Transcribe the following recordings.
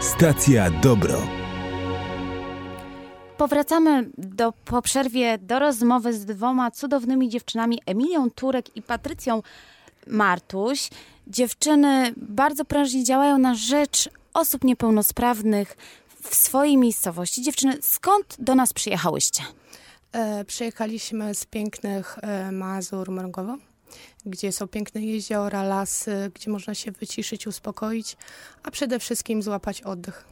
Stacja Dobro. Powracamy po przerwie do rozmowy z dwoma cudownymi dziewczynami, Emilią Turek i Patrycją Martuś. Dziewczyny bardzo prężnie działają na rzecz osób niepełnosprawnych w swojej miejscowości. Dziewczyny, skąd do nas przyjechałyście? Przyjechaliśmy z pięknych Mazur Mrągowo, gdzie są piękne jeziora, lasy, gdzie można się wyciszyć, uspokoić, a przede wszystkim złapać oddech.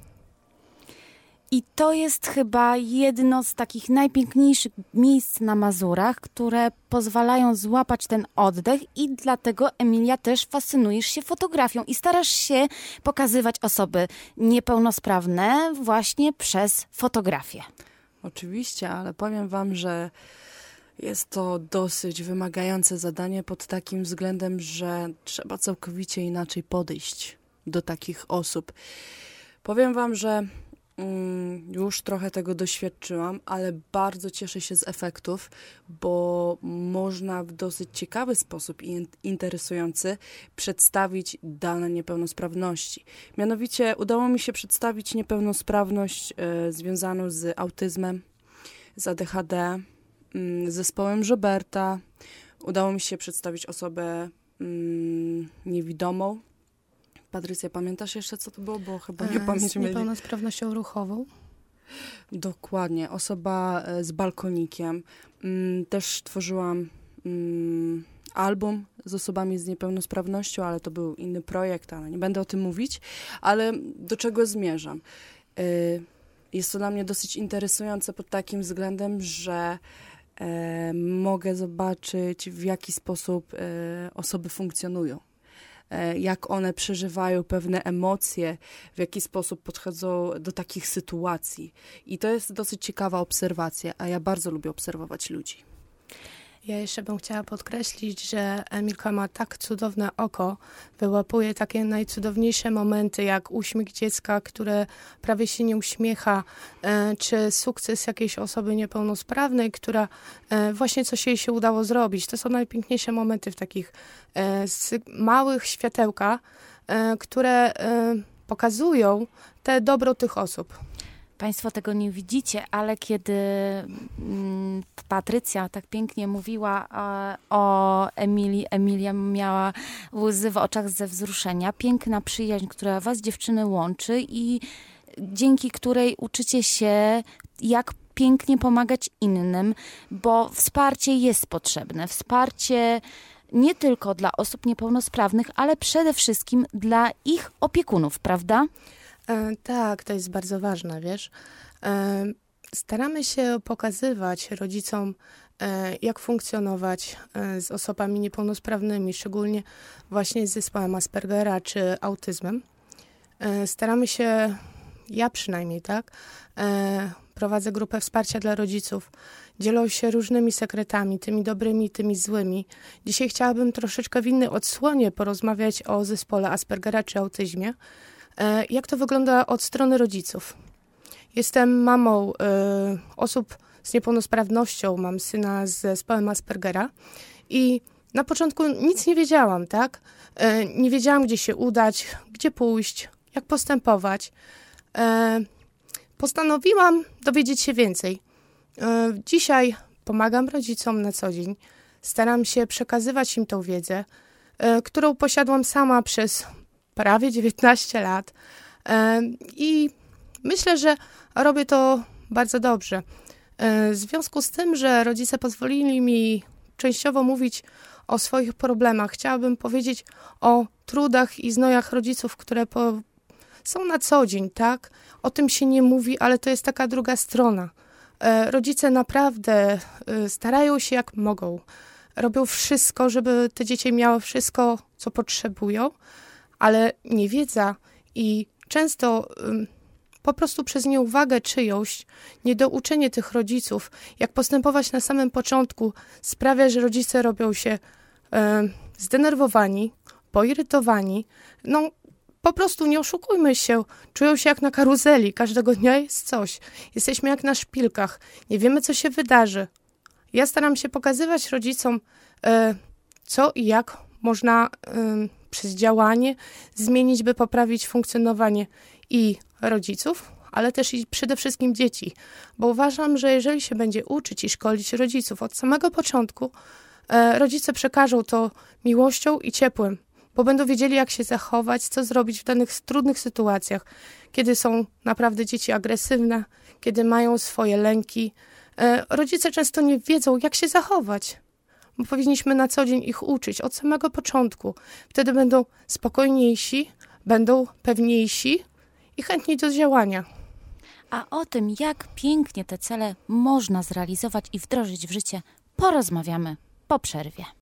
I to jest chyba jedno z takich najpiękniejszych miejsc na Mazurach, które pozwalają złapać ten oddech i dlatego, Emilia, też fascynujesz się fotografią i starasz się pokazywać osoby niepełnosprawne właśnie przez fotografię. Oczywiście, ale powiem wam, że jest to dosyć wymagające zadanie pod takim względem, że trzeba całkowicie inaczej podejść do takich osób. Powiem wam, że już trochę tego doświadczyłam, ale bardzo cieszę się z efektów, bo można w dosyć ciekawy sposób i interesujący przedstawić dane niepełnosprawności. Mianowicie udało mi się przedstawić niepełnosprawność związaną z autyzmem, z ADHD, z zespołem Roberta. Udało mi się przedstawić osobę niewidomą. Patrycja, pamiętasz jeszcze, co to było? Bo chyba nie pamiętam. Z niepełnosprawnością ruchową. Dokładnie. Osoba z balkonikiem. Też tworzyłam album z osobami z niepełnosprawnością, ale to był inny projekt, ale nie będę o tym mówić. Ale do czego zmierzam? Jest to dla mnie dosyć interesujące pod takim względem, że mogę zobaczyć, w jaki sposób osoby funkcjonują. Jak one przeżywają pewne emocje, w jaki sposób podchodzą do takich sytuacji. I to jest dosyć ciekawa obserwacja, a ja bardzo lubię obserwować ludzi. Ja jeszcze bym chciała podkreślić, że Emilka ma tak cudowne oko, wyłapuje takie najcudowniejsze momenty, jak uśmiech dziecka, które prawie się nie uśmiecha, czy sukces jakiejś osoby niepełnosprawnej, która właśnie coś jej się udało zrobić. To są najpiękniejsze momenty w takich małych światełka, które pokazują te dobro tych osób. Państwo tego nie widzicie, ale kiedy Patrycja tak pięknie mówiła o Emilii, Emilia miała łzy w oczach ze wzruszenia. Piękna przyjaźń, która was, dziewczyny, łączy i dzięki której uczycie się, jak pięknie pomagać innym, bo wsparcie jest potrzebne. Wsparcie nie tylko dla osób niepełnosprawnych, ale przede wszystkim dla ich opiekunów, prawda? Tak, to jest bardzo ważne, wiesz. Staramy się pokazywać rodzicom, jak funkcjonować z osobami niepełnosprawnymi, szczególnie właśnie z zespołem Aspergera czy autyzmem. Staramy się, ja przynajmniej, tak, prowadzę grupę wsparcia dla rodziców. Dzielą się różnymi sekretami, tymi dobrymi, tymi złymi. Dzisiaj chciałabym troszeczkę w innej odsłonie porozmawiać o zespole Aspergera czy autyzmie. Jak to wygląda od strony rodziców? Jestem mamą osób z niepełnosprawnością, mam syna z zespołem Aspergera i na początku nic nie wiedziałam, tak? Nie wiedziałam, gdzie się udać, gdzie pójść, jak postępować. Postanowiłam dowiedzieć się więcej. Dzisiaj pomagam rodzicom na co dzień. Staram się przekazywać im tą wiedzę, którą posiadłam sama przez prawie 19 lat i myślę, że robię to bardzo dobrze. W związku z tym, że rodzice pozwolili mi częściowo mówić o swoich problemach, chciałabym powiedzieć o trudach i znojach rodziców, które są na co dzień, tak? O tym się nie mówi, ale to jest taka druga strona. Rodzice naprawdę starają się jak mogą. Robią wszystko, żeby te dzieci miały wszystko, co potrzebują, ale niewiedza i często po prostu przez nieuwagę czyjąś, niedouczenie tych rodziców, jak postępować na samym początku, sprawia, że rodzice robią się zdenerwowani, poirytowani. No po prostu nie oszukujmy się, czują się jak na karuzeli, każdego dnia jest coś. Jesteśmy jak na szpilkach, nie wiemy, co się wydarzy. Ja staram się pokazywać rodzicom, co i jak można przez działanie zmienić, by poprawić funkcjonowanie i rodziców, ale też i przede wszystkim dzieci. Bo uważam, że jeżeli się będzie uczyć i szkolić rodziców od samego początku, rodzice przekażą to miłością i ciepłem, bo będą wiedzieli, jak się zachować, co zrobić w danych trudnych sytuacjach, kiedy są naprawdę dzieci agresywne, kiedy mają swoje lęki. Rodzice często nie wiedzą, jak się zachować, bo powinniśmy na co dzień ich uczyć od samego początku. Wtedy będą spokojniejsi, będą pewniejsi i chętni do działania. A o tym, jak pięknie te cele można zrealizować i wdrożyć w życie, porozmawiamy po przerwie.